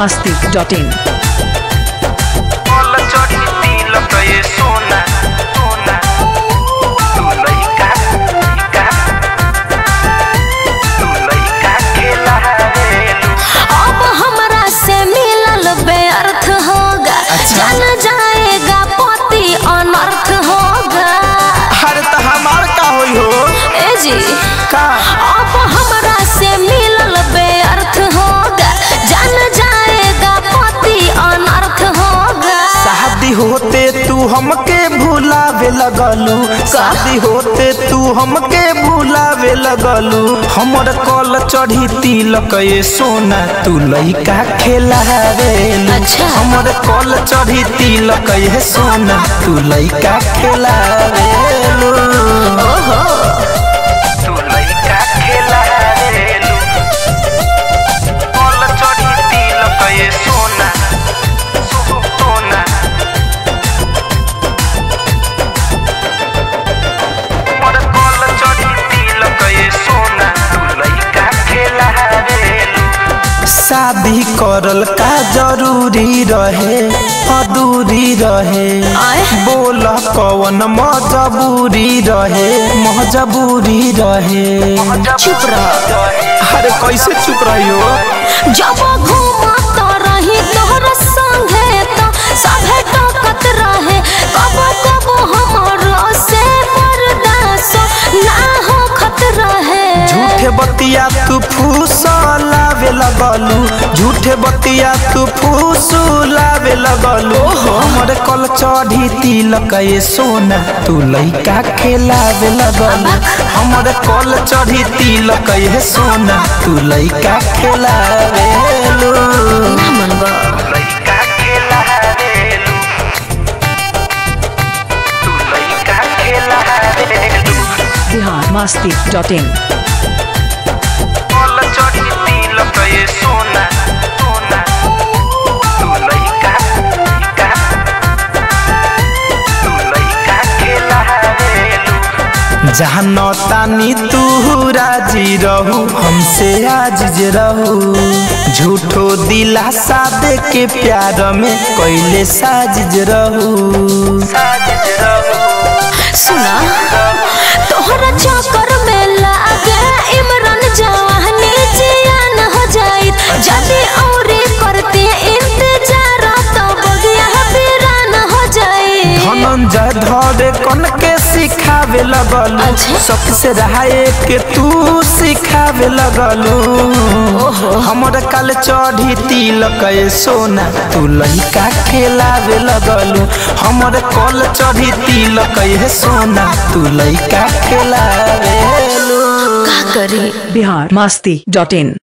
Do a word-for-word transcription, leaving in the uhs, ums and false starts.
Masti dot in. जान जाएगा पति अनर्थ होगा। अरे तो हमार का होई हो ए जी का अब हमरा से मिलल बेअर्थ होगा। जान जाएगा पति अनर्थ होगा। शादी होते तू हमके भुलावे लगलू, शादी होते तू हमके भुलावे लगलू। हमर कल चढ़ी तिलक ये सोना तू लइका खेलावेलू। अच्छा। हमर कल चढ़ी तिलक ये सोना तू लइका खेलावेलू। ओहो तू लइका खेलावेलू। कल चढ़ी तिलक ये सोना सोना शादी करल का जरूरी रहे अधूरी रहे। बोल कौन मजबूरी रहे मजबूरी रहे। चुप रह। अरे कैसे चुप रही हो? जब घूमत रही तोहर संगे तो सभे टोकत रहे। कबो कबो हमरो से बर्दाश्त ना होखत रहे। झूठे बतिया तू फूसलावे लगलू, झूठे बतिया तू फूसलावे लगलू। हमर कल चढ़ी तिलक ये सोना तू लइका खेलावे लगलू। हमर कल चढ़ी तिलक ये सोना तू लइका खेलावेलू। ना मनबा लइका खेलावेलू। तू लइका खेलावेलू। बिहार मस्ती डॉट इन। जहानो तानी तू राजी रहू हमसे आजिज रहू। झूठो दिलासा दे के प्यार में कैले साजिज रहू। सुना तोहरा चक्कर में लागे इमरान जवानी जियान हो जाई। जल्दी औरे करते इंतजार तो बगिया वीरान हो जाई। धनंजय धरे कन के सिखावे लगलू। अच्छा। सबसे रहाए के तू सिखावे लगलू। हमर कल चढ़ी तिलक ये सोना तू लइका खेलावे लगलू। हमर कल चढ़ी तिलक ये सोना तू लइका खेलावेलू। का करी बिहार मस्ती डॉट इन।